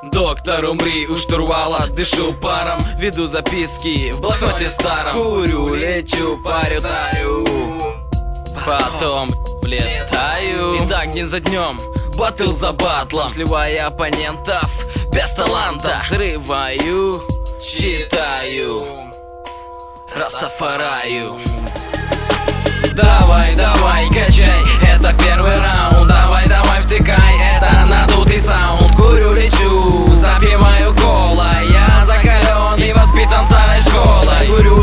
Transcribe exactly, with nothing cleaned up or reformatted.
Доктор, умри у штурвала, дышу паром, веду записки в блокноте старом. Курю, лечу, парю, тарю, потом летаю. И так день за днем, батл за батлом, сливая оппонентов без таланта. Срываю, читаю, Растафараю. Давай, давай, качай, это первый раунд. Давай, давай, втыкай, это надутый саунд. Курю, лечу, запиваю кола, я закален и воспитан старой школой. Курю,